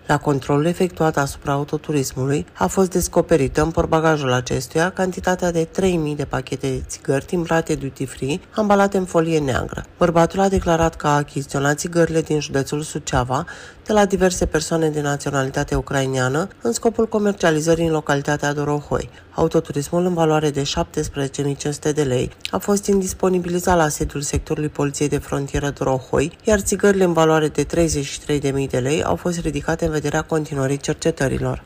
La controlul efectuat asupra autoturismului a fost descoperită în portbagajul acestuia cantitatea de 3.000 de pachete de țigări timbrate duty-free, ambalate în folie neagră. Bărbatul a declarat că a achiziționat țigările din județul Suceava de la diverse persoane de naționalitate ucraineană în scopul comercializării în localitatea Dorohoi. Autoturismul în valoare de 17.500 de lei a fost indisponibilizat la sediul sectorului Poliției de Frontieră Dorohoi, iar țigările în valoare de 33.000 de lei au fost ridicate în vederea continuării cercetărilor.